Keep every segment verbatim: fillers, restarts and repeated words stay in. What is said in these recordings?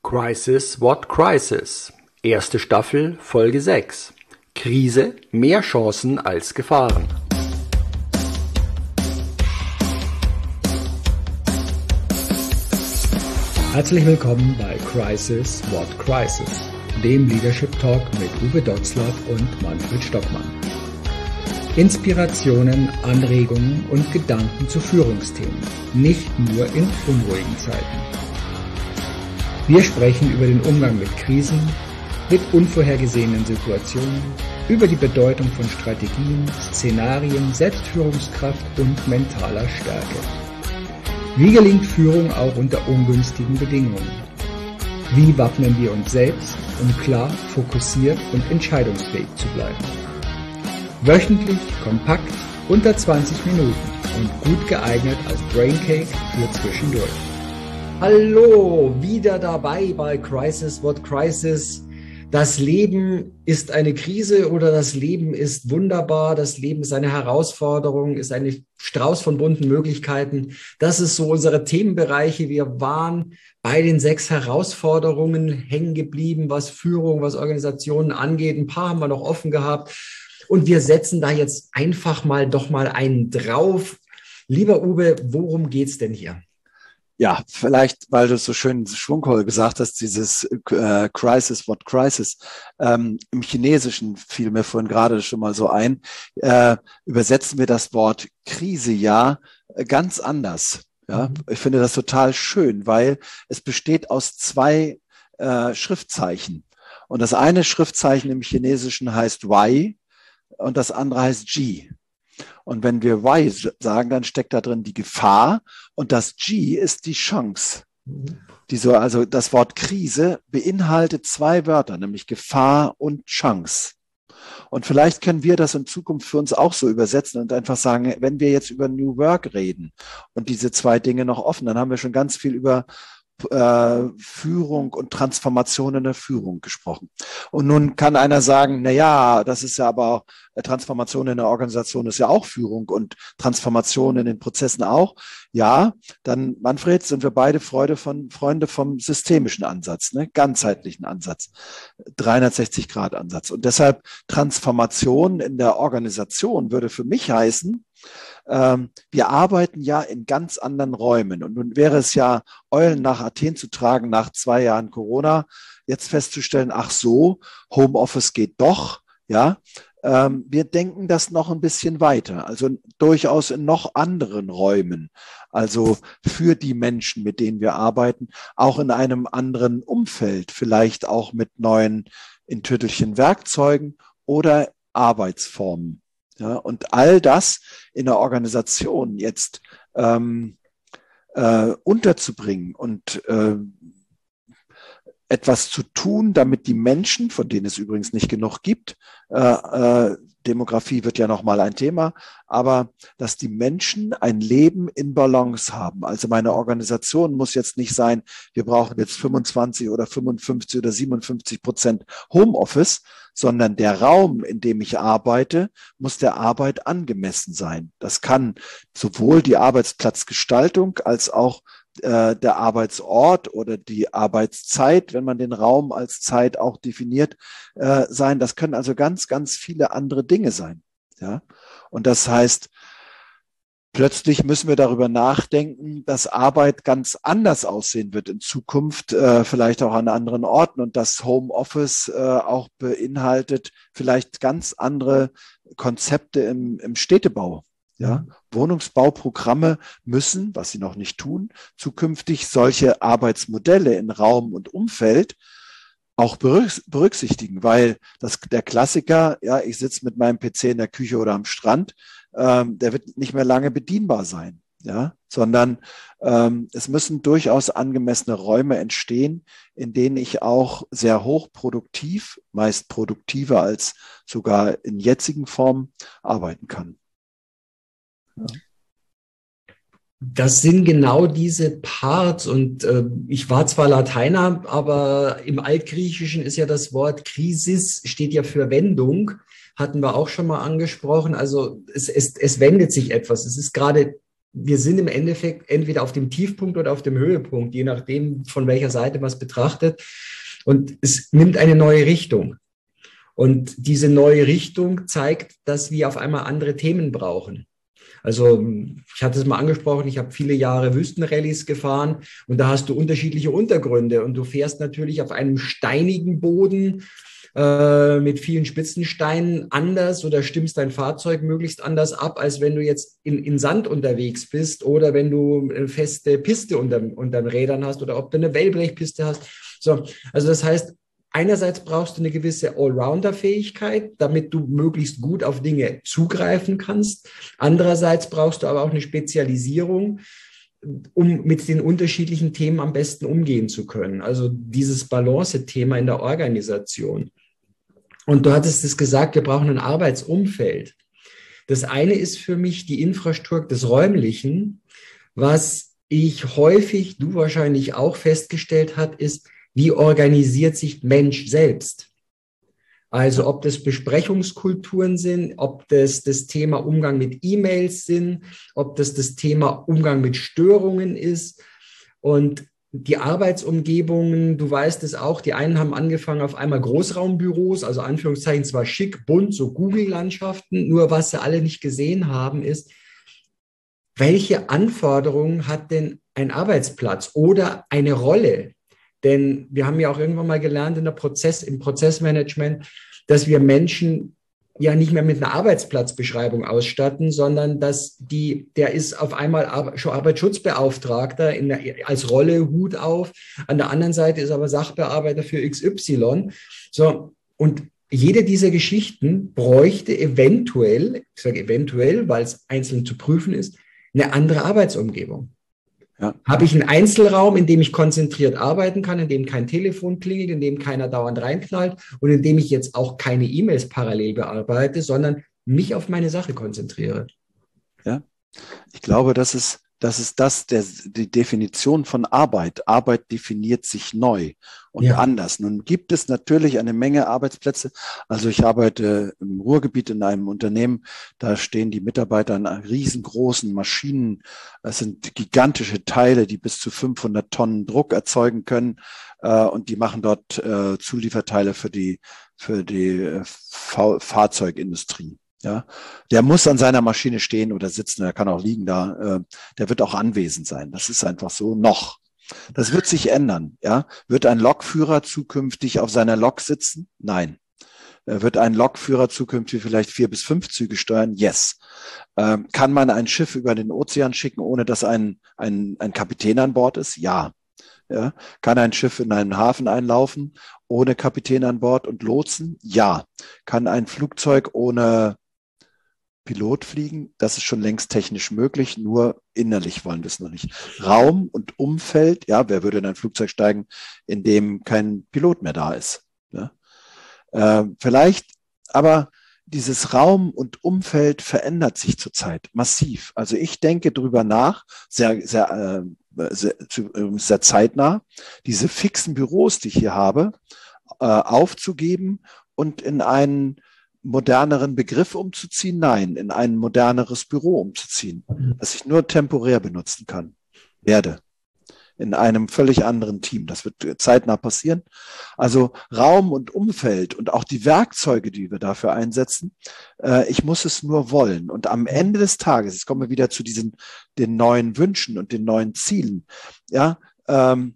Crisis What Crisis? Erste Staffel, Folge sechs. Krise, mehr Chancen als Gefahren. Herzlich willkommen bei Crisis What Crisis, dem Leadership Talk mit Uwe Dotzlaff und Manfred Stockmann. Inspirationen, Anregungen und Gedanken zu Führungsthemen, nicht nur in unruhigen Zeiten. Wir sprechen über den Umgang mit Krisen, mit unvorhergesehenen Situationen, über die Bedeutung von Strategien, Szenarien, Selbstführungskraft und mentaler Stärke. Wie gelingt Führung auch unter ungünstigen Bedingungen? Wie wappnen wir uns selbst, um klar, fokussiert und entscheidungsfähig zu bleiben? Wöchentlich, kompakt, unter zwanzig Minuten und gut geeignet als Braincake für zwischendurch. Hallo, wieder dabei bei Crisis What Crisis. Das Leben ist eine Krise oder das Leben ist wunderbar, das Leben ist eine Herausforderung, ist ein Strauß von bunten Möglichkeiten. Das ist so unsere Themenbereiche. Wir waren bei den sechs Herausforderungen hängen geblieben, was Führung, was Organisationen angeht. Ein paar haben wir noch offen gehabt und wir setzen da jetzt einfach mal doch mal einen drauf. Lieber Uwe, worum geht's denn hier? Ja, vielleicht, weil du es so schön schwungvoll gesagt hast, dieses äh, Crisis, what Crisis, ähm, im Chinesischen fiel mir vorhin gerade schon mal so ein, äh, übersetzen wir das Wort Krise ja ganz anders. Ja, mhm. Ich finde das total schön, weil es besteht aus zwei äh, Schriftzeichen. Und das eine Schriftzeichen im Chinesischen heißt Y und das andere heißt G. Und wenn wir Y sagen, dann steckt da drin die Gefahr und das G ist die Chance. Die so, also das Wort Krise beinhaltet zwei Wörter, nämlich Gefahr und Chance. Und vielleicht können wir das in Zukunft für uns auch so übersetzen und einfach sagen, wenn wir jetzt über New Work reden und diese zwei Dinge noch offen, dann haben wir schon ganz viel über Äh, Führung und Transformation in der Führung gesprochen. Und nun kann einer sagen, na ja, das ist ja aber auch, Transformation in der Organisation ist ja auch Führung und Transformation in den Prozessen auch. Ja, dann, Manfred, sind wir beide Freude von, Freunde vom systemischen Ansatz, ne? Ganzheitlichen Ansatz, dreihundertsechzig Grad Ansatz. Und deshalb Transformation in der Organisation würde für mich heißen, Ähm, wir arbeiten ja in ganz anderen Räumen. Und nun wäre es ja, Eulen nach Athen zu tragen nach zwei Jahren Corona, jetzt festzustellen, ach so, Homeoffice geht doch, ja. Ähm, wir denken das noch ein bisschen weiter, also durchaus in noch anderen Räumen, also für die Menschen, mit denen wir arbeiten, auch in einem anderen Umfeld, vielleicht auch mit neuen in Tüttelchen Werkzeugen oder Arbeitsformen. Ja, und all das in der Organisation jetzt ähm, äh, unterzubringen und äh, etwas zu tun, damit die Menschen, von denen es übrigens nicht genug gibt, äh, äh, Demografie wird ja nochmal ein Thema, aber dass die Menschen ein Leben in Balance haben. Also meine Organisation muss jetzt nicht sein, wir brauchen jetzt fünfundzwanzig oder fünfundfünfzig oder siebenundfünfzig Prozent Homeoffice, sondern der Raum, in dem ich arbeite, muss der Arbeit angemessen sein. Das kann sowohl die Arbeitsplatzgestaltung als auch äh, der Arbeitsort oder die Arbeitszeit, wenn man den Raum als Zeit auch definiert, äh, sein. Das können also ganz, ganz viele andere Dinge sein. Ja? Und das heißt, plötzlich müssen wir darüber nachdenken, dass Arbeit ganz anders aussehen wird in Zukunft, äh, vielleicht auch an anderen Orten und dass Homeoffice äh, auch beinhaltet vielleicht ganz andere Konzepte im, im Städtebau. Ja? Wohnungsbauprogramme müssen, was sie noch nicht tun, zukünftig solche Arbeitsmodelle in Raum und Umfeld auch berücksichtigen, weil das, der Klassiker, ja, ich sitze mit meinem P C in der Küche oder am Strand, ähm, der wird nicht mehr lange bedienbar sein, ja, sondern ähm, es müssen durchaus angemessene Räume entstehen, in denen ich auch sehr hochproduktiv, meist produktiver als sogar in jetzigen Formen arbeiten kann. Ja. Das sind genau diese Parts und äh, ich war zwar Lateiner, aber im Altgriechischen ist ja das Wort Krisis, steht ja für Wendung, hatten wir auch schon mal angesprochen. Also es, es, es wendet sich etwas. Es ist gerade wir sind im Endeffekt entweder auf dem Tiefpunkt oder auf dem Höhepunkt, je nachdem, von welcher Seite man es betrachtet. Und es nimmt eine neue Richtung. Und diese neue Richtung zeigt, dass wir auf einmal andere Themen brauchen. Also ich hatte es mal angesprochen, ich habe viele Jahre Wüstenrallyes gefahren und da hast du unterschiedliche Untergründe und du fährst natürlich auf einem steinigen Boden äh, mit vielen Spitzensteinen anders oder stimmst dein Fahrzeug möglichst anders ab, als wenn du jetzt in, in Sand unterwegs bist oder wenn du eine feste Piste unter, unter den Rädern hast oder ob du eine Wellblechpiste hast. So, also das heißt, einerseits brauchst du eine gewisse Allrounder-Fähigkeit, damit du möglichst gut auf Dinge zugreifen kannst. Andererseits brauchst du aber auch eine Spezialisierung, um mit den unterschiedlichen Themen am besten umgehen zu können. Also dieses Balance-Thema in der Organisation. Und du hattest es gesagt, wir brauchen ein Arbeitsumfeld. Das eine ist für mich die Infrastruktur des Räumlichen. Was ich häufig, du wahrscheinlich auch festgestellt hast, ist, wie organisiert sich Mensch selbst? Also ob das Besprechungskulturen sind, ob das das Thema Umgang mit E-Mails sind, ob das das Thema Umgang mit Störungen ist. Und die Arbeitsumgebungen, du weißt es auch, die einen haben angefangen auf einmal Großraumbüros, also Anführungszeichen zwar schick, bunt, so Google-Landschaften, nur was sie alle nicht gesehen haben ist, welche Anforderungen hat denn ein Arbeitsplatz oder eine Rolle? Denn wir haben ja auch irgendwann mal gelernt in der Prozess, im Prozessmanagement, dass wir Menschen ja nicht mehr mit einer Arbeitsplatzbeschreibung ausstatten, sondern dass die, der ist auf einmal schon Arbeitsschutzbeauftragter in der, als Rolle, Hut auf. An der anderen Seite ist aber Sachbearbeiter für X Y. So, und jede dieser Geschichten bräuchte eventuell, ich sage eventuell, weil es einzeln zu prüfen ist, eine andere Arbeitsumgebung. Ja. Habe ich einen Einzelraum, in dem ich konzentriert arbeiten kann, in dem kein Telefon klingelt, in dem keiner dauernd reinknallt und in dem ich jetzt auch keine E-Mails parallel bearbeite, sondern mich auf meine Sache konzentriere. Ja, ich glaube, das ist das, ist das der, die Definition von Arbeit. Arbeit definiert sich neu und ja. anders. Nun gibt es natürlich eine Menge Arbeitsplätze. Also ich arbeite im Ruhrgebiet in einem Unternehmen, da stehen die Mitarbeiter an riesengroßen Maschinen. Das sind gigantische Teile, die bis zu fünfhundert Tonnen Druck erzeugen können. Und die machen dort Zulieferteile für die, für die Fahrzeugindustrie. Ja, der muss an seiner Maschine stehen oder sitzen, der kann auch liegen da, äh, der wird auch anwesend sein. Das ist einfach so noch. Das wird sich ändern. Ja, wird ein Lokführer zukünftig auf seiner Lok sitzen? Nein. Äh, wird ein Lokführer zukünftig vielleicht vier bis fünf Züge steuern? Yes. Äh, kann man ein Schiff über den Ozean schicken, ohne dass ein, ein, ein Kapitän an Bord ist? Ja. Ja, kann ein Schiff in einen Hafen einlaufen, ohne Kapitän an Bord und Lotsen? Ja. Kann ein Flugzeug ohne Pilot fliegen? Das ist schon längst technisch möglich, nur innerlich wollen wir es noch nicht. Raum und Umfeld, ja, wer würde in ein Flugzeug steigen, in dem kein Pilot mehr da ist? Ja? Äh, vielleicht, aber dieses Raum und Umfeld verändert sich zurzeit massiv. Also ich denke drüber nach, sehr, sehr, äh, sehr, sehr zeitnah, diese fixen Büros, die ich hier habe, äh, aufzugeben und in einen moderneren Begriff umzuziehen? Nein, in ein moderneres Büro umzuziehen, das ich nur temporär benutzen kann, werde. In einem völlig anderen Team. Das wird zeitnah passieren. Also Raum und Umfeld und auch die Werkzeuge, die wir dafür einsetzen, äh, ich muss es nur wollen. Und am Ende des Tages, jetzt kommen wir wieder zu diesen, den neuen Wünschen und den neuen Zielen, ja, ähm,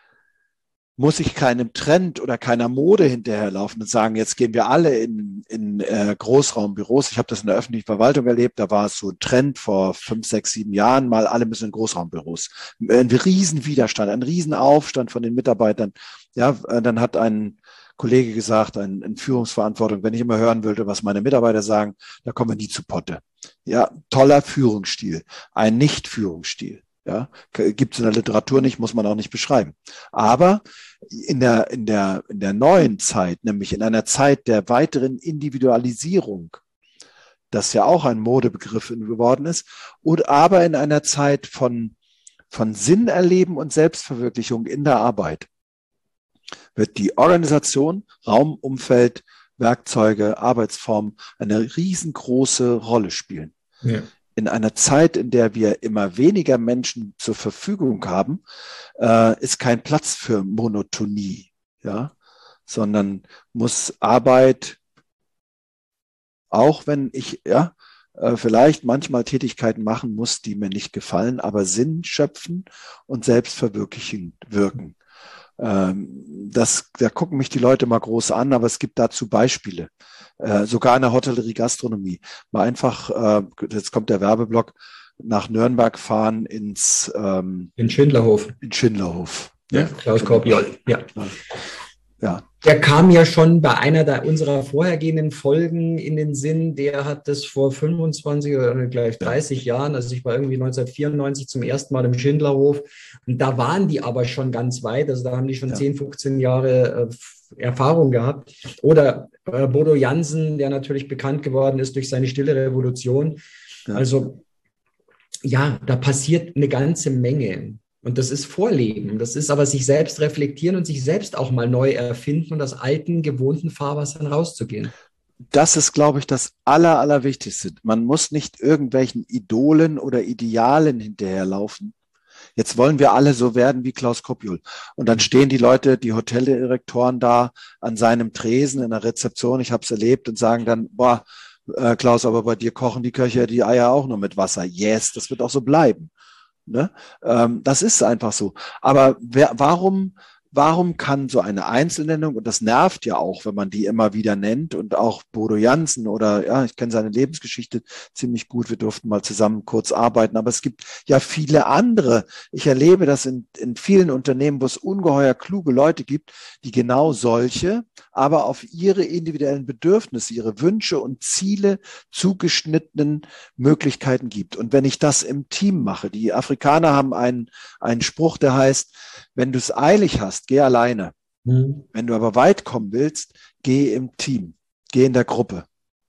muss ich keinem Trend oder keiner Mode hinterherlaufen und sagen, jetzt gehen wir alle in, in äh, Großraumbüros. Ich habe das in der öffentlichen Verwaltung erlebt, da war es so ein Trend vor fünf, sechs, sieben Jahren, mal alle müssen in Großraumbüros. Ein riesen Widerstand, ein riesen Aufstand von den Mitarbeitern. Ja, dann hat ein Kollege gesagt, ein, ein Führungsverantwortung, wenn ich immer hören würde, was meine Mitarbeiter sagen, da kommen wir nie zu Potte. Ja, toller Führungsstil, ein Nicht-Führungsstil. Ja, gibt es in der Literatur nicht, muss man auch nicht beschreiben. Aber in der, in der, in der neuen Zeit, nämlich in einer Zeit der weiteren Individualisierung, das ja auch ein Modebegriff geworden ist, und aber in einer Zeit von, von Sinn erleben und Selbstverwirklichung in der Arbeit, wird die Organisation, Raum, Umfeld, Werkzeuge, Arbeitsformen eine riesengroße Rolle spielen. Ja. in einer Zeit, in der wir immer weniger Menschen zur Verfügung haben, äh, ist kein Platz für Monotonie, ja, sondern muss Arbeit, auch wenn ich ja äh, vielleicht manchmal Tätigkeiten machen muss, die mir nicht gefallen, aber Sinn schöpfen und selbstverwirklichend wirken. Das, da gucken mich die Leute mal groß an, aber es gibt dazu Beispiele. Äh, sogar in der Hotellerie, Gastronomie. Mal einfach, äh, jetzt kommt der Werbeblock, nach Nürnberg fahren ins ähm, in Schindlerhof. In Schindlerhof. Ja, Klaus Korpiol. Ja. Ja. Der kam ja schon bei einer der unserer vorhergehenden Folgen in den Sinn. Der hat das vor fünfundzwanzig oder gleich dreißig Jahren, also ich war irgendwie neunzehnhundertvierundneunzig zum ersten Mal im Schindlerhof. Und da waren die aber schon ganz weit. Also da haben die schon ja. zehn, fünfzehn Jahre äh, Erfahrung gehabt. Oder äh, Bodo Jansen, der natürlich bekannt geworden ist durch seine Stille Revolution. Ja. Also ja, da passiert eine ganze Menge. Und das ist Vorleben. Das ist aber sich selbst reflektieren und sich selbst auch mal neu erfinden und aus alten, gewohnten Fahrwassern rauszugehen. Das ist, glaube ich, das Aller, Allerwichtigste. Man muss nicht irgendwelchen Idolen oder Idealen hinterherlaufen. Jetzt wollen wir alle so werden wie Klaus Korpiol. Und dann stehen die Leute, die Hoteldirektoren da an seinem Tresen in der Rezeption, ich habe es erlebt, und sagen dann, boah, äh, Klaus, aber bei dir kochen die Köche die Eier auch nur mit Wasser. Yes, das wird auch so bleiben. Ne? Ähm, das ist einfach so. Aber wer, warum, warum kann so eine Einzelnennung, und das nervt ja auch, wenn man die immer wieder nennt, und auch Bodo Jansen oder, ja, ich kenne seine Lebensgeschichte ziemlich gut, wir durften mal zusammen kurz arbeiten, aber es gibt ja viele andere. Ich erlebe das in, in vielen Unternehmen, wo es ungeheuer kluge Leute gibt, die genau solche, aber auf ihre individuellen Bedürfnisse, ihre Wünsche und Ziele zugeschnittenen Möglichkeiten gibt. Und wenn ich das im Team mache, die Afrikaner haben einen, einen Spruch, der heißt, wenn du es eilig hast, geh alleine. Mhm. Wenn du aber weit kommen willst, geh im Team, geh in der Gruppe.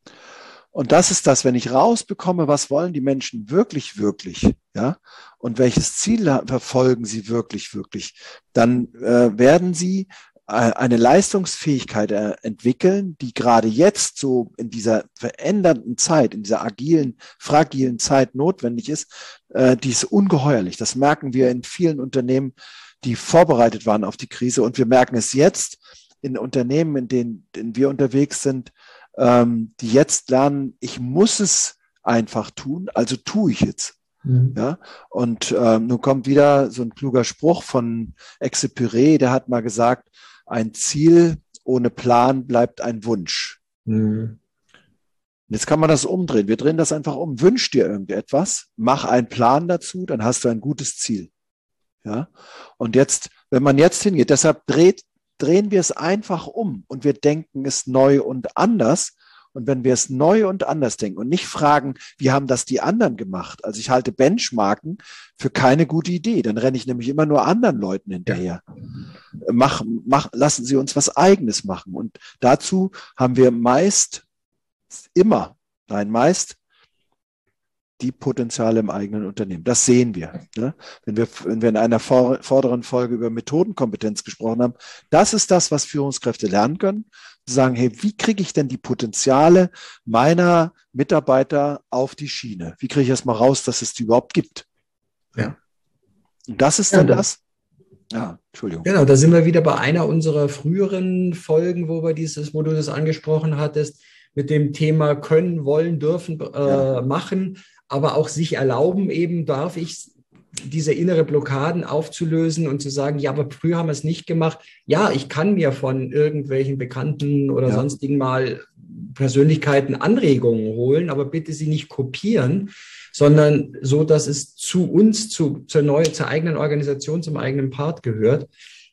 Und das ist das, wenn ich rausbekomme, was wollen die Menschen wirklich, wirklich, ja, und welches Ziel verfolgen sie wirklich, wirklich, dann äh, werden sie eine Leistungsfähigkeit entwickeln, die gerade jetzt so in dieser verändernden Zeit, in dieser agilen, fragilen Zeit notwendig ist, äh, die ist ungeheuerlich. Das merken wir in vielen Unternehmen, die vorbereitet waren auf die Krise. Und wir merken es jetzt in Unternehmen, in denen, in denen wir unterwegs sind, ähm, die jetzt lernen, ich muss es einfach tun, also tue ich jetzt. Mhm. Ja, und ähm, nun kommt wieder so ein kluger Spruch von Exupéry, der hat mal gesagt, ein Ziel ohne Plan bleibt ein Wunsch. Mhm. Jetzt kann man das umdrehen. Wir drehen das einfach um. Wünsch dir irgendetwas, mach einen Plan dazu, dann hast du ein gutes Ziel. Ja. Und jetzt, wenn man jetzt hingeht, deshalb dreht, drehen wir es einfach um und wir denken es neu und anders. Und wenn wir es neu und anders denken und nicht fragen, wie haben das die anderen gemacht? Also ich halte Benchmarken für keine gute Idee. Dann renne ich nämlich immer nur anderen Leuten hinterher. Ja. Mach, mach, lassen Sie uns was Eigenes machen. Und dazu haben wir meist, immer, nein, meist die Potenziale im eigenen Unternehmen. Das sehen wir. Ne? Wenn wir, wenn wir in einer vor, vorderen Folge über Methodenkompetenz gesprochen haben, das ist das, was Führungskräfte lernen können. Zu sagen, hey, wie kriege ich denn die Potenziale meiner Mitarbeiter auf die Schiene? Wie kriege ich erst mal raus, dass es die überhaupt gibt? Ja. Und das ist dann ja, das. Ja, Entschuldigung. Genau, da sind wir wieder bei einer unserer früheren Folgen, wo wir dieses, wo du das angesprochen hattest, mit dem Thema können, wollen, dürfen, äh, ja. machen, aber auch sich erlauben, eben darf ich diese innere Blockaden aufzulösen und zu sagen, ja, aber früher haben wir es nicht gemacht. Ja, ich kann mir von irgendwelchen Bekannten oder ja. sonstigen mal Persönlichkeiten Anregungen holen, aber bitte sie nicht kopieren, sondern so, dass es zu uns, zu, zur, neuen, zur eigenen Organisation, zum eigenen Part gehört.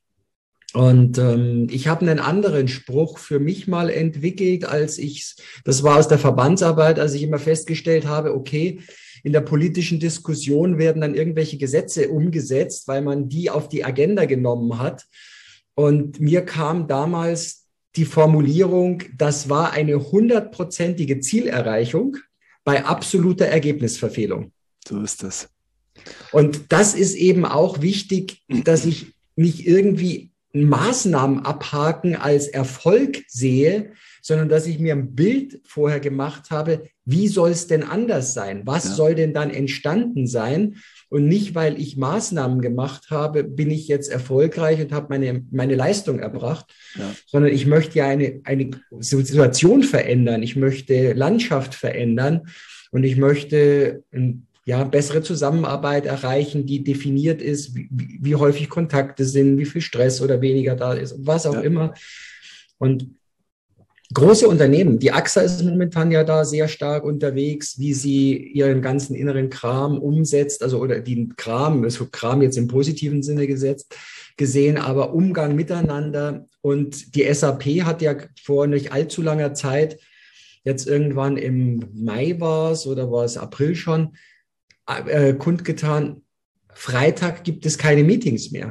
Und ähm, ich habe einen anderen Spruch für mich mal entwickelt, als ich, das war aus der Verbandsarbeit, als ich immer festgestellt habe, okay, in der politischen Diskussion werden dann irgendwelche Gesetze umgesetzt, weil man die auf die Agenda genommen hat. Und mir kam damals die Formulierung, das war eine hundertprozentige Zielerreichung bei absoluter Ergebnisverfehlung. So ist das. Und das ist eben auch wichtig, dass ich nicht irgendwie Maßnahmen abhaken als Erfolg sehe, sondern dass ich mir ein Bild vorher gemacht habe, wie soll es denn anders sein? Was ja. soll denn dann entstanden sein? Und nicht, weil ich Maßnahmen gemacht habe, bin ich jetzt erfolgreich und habe meine, meine Leistung erbracht, ja. sondern ich möchte ja eine, eine Situation verändern. Ich möchte Landschaft verändern und ich möchte ja, bessere Zusammenarbeit erreichen, die definiert ist, wie, wie häufig Kontakte sind, wie viel Stress oder weniger da ist, was auch ja. immer. Und große Unternehmen, die A X A ist momentan ja da sehr stark unterwegs, wie sie ihren ganzen inneren Kram umsetzt, also oder den Kram, also Kram jetzt im positiven Sinne gesetzt, gesehen, aber Umgang miteinander. Und die S A P hat ja vor nicht allzu langer Zeit, jetzt irgendwann im Mai war es oder war es April schon, äh, kundgetan, Freitag gibt es keine Meetings mehr,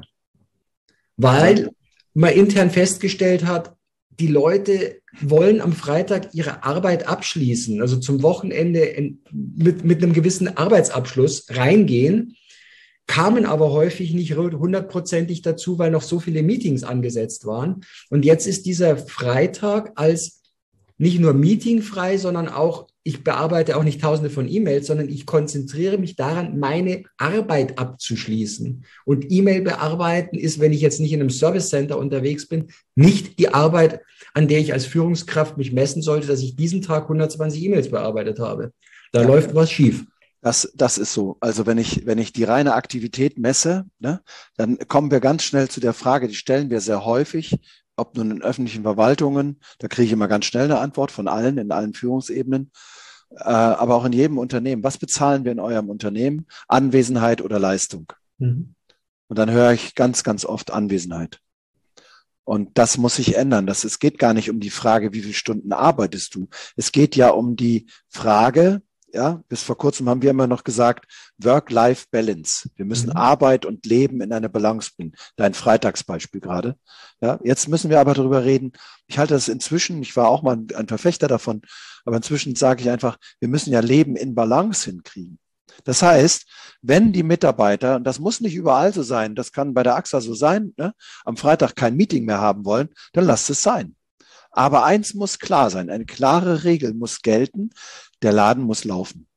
weil man intern festgestellt hat, die Leute wollen am Freitag ihre Arbeit abschließen, also zum Wochenende in, mit, mit einem gewissen Arbeitsabschluss reingehen, kamen aber häufig nicht hundertprozentig dazu, weil noch so viele Meetings angesetzt waren. Und jetzt ist dieser Freitag als nicht nur meetingfrei, sondern auch, ich bearbeite auch nicht tausende von E-Mails, sondern ich konzentriere mich daran, meine Arbeit abzuschließen. Und E-Mail bearbeiten ist, wenn ich jetzt nicht in einem Service Center unterwegs bin, nicht die Arbeit, an der ich als Führungskraft mich messen sollte, dass ich diesen Tag hundertzwanzig E-Mails bearbeitet habe. Da ja, läuft was schief. Das, das ist so. Also wenn ich, wenn ich die reine Aktivität messe, ne, dann kommen wir ganz schnell zu der Frage, die stellen wir sehr häufig, ob nun in öffentlichen Verwaltungen, da kriege ich immer ganz schnell eine Antwort von allen, in allen Führungsebenen, äh, aber auch in jedem Unternehmen. Was bezahlen wir in eurem Unternehmen? Anwesenheit oder Leistung? Mhm. Und dann höre ich ganz, ganz oft Anwesenheit. Und das muss sich ändern. Das, es geht gar nicht um die Frage, wie viele Stunden arbeitest du? Es geht ja um die Frage, ja, bis vor kurzem haben wir immer noch gesagt, Work-Life-Balance. Wir müssen mhm. Arbeit und Leben in eine Balance bringen. Dein Freitagsbeispiel gerade. Ja, jetzt müssen wir aber darüber reden. Ich halte das inzwischen, ich war auch mal ein, ein Verfechter davon, aber inzwischen sage ich einfach, wir müssen ja Leben in Balance hinkriegen. Das heißt, wenn die Mitarbeiter, und das muss nicht überall so sein, das kann bei der A X A so sein, ne, am Freitag kein Meeting mehr haben wollen, dann lasst es sein. Aber eins muss klar sein, eine klare Regel muss gelten, der Laden muss laufen.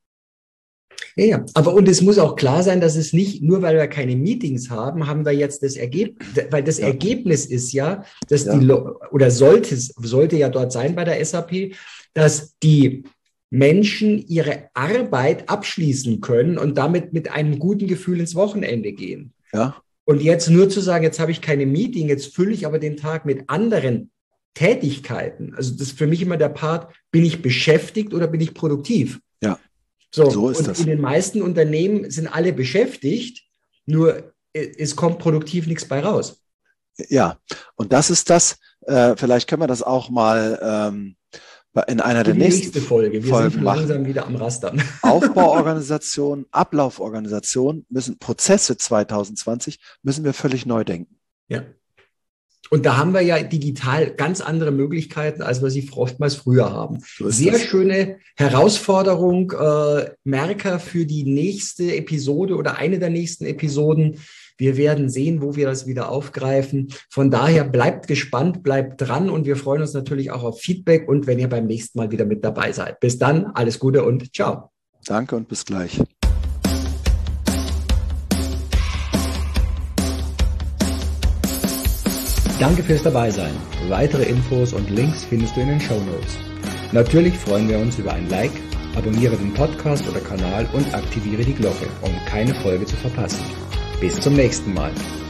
Ja, ja, aber und es muss auch klar sein, dass es nicht, nur weil wir keine Meetings haben, haben wir jetzt das Ergebnis, weil das ja. Ergebnis ist ja, dass ja. die, oder sollte, sollte ja dort sein bei der S A P, dass die Menschen ihre Arbeit abschließen können und damit mit einem guten Gefühl ins Wochenende gehen. Ja. Und jetzt nur zu sagen, jetzt habe ich keine Meeting, jetzt fülle ich aber den Tag mit anderen Tätigkeiten. Also das ist für mich immer der Part, bin ich beschäftigt oder bin ich produktiv? Ja, so, so ist und das. In den meisten Unternehmen sind alle beschäftigt, nur es kommt produktiv nichts bei raus. Ja, und das ist das, äh, vielleicht können wir das auch mal ähm, in einer der nächsten nächste Folge. Wir Folgen sind langsam machen. Wieder am Rastern. Aufbauorganisation, Ablauforganisation müssen Prozesse zwanzig zwanzig müssen wir völlig neu denken. Ja. Und da haben wir ja digital ganz andere Möglichkeiten, als wir sie oftmals früher haben. So Sehr das. schöne Herausforderung, äh, Merker für die nächste Episode oder eine der nächsten Episoden. Wir werden sehen, wo wir das wieder aufgreifen. Von daher bleibt gespannt, bleibt dran und wir freuen uns natürlich auch auf Feedback und wenn ihr beim nächsten Mal wieder mit dabei seid. Bis dann, alles Gute und ciao. Danke und bis gleich. Danke fürs Dabeisein. Weitere Infos und Links findest du in den Shownotes. Natürlich freuen wir uns über ein Like, abonniere den Podcast oder Kanal und aktiviere die Glocke, um keine Folge zu verpassen. Bis zum nächsten Mal.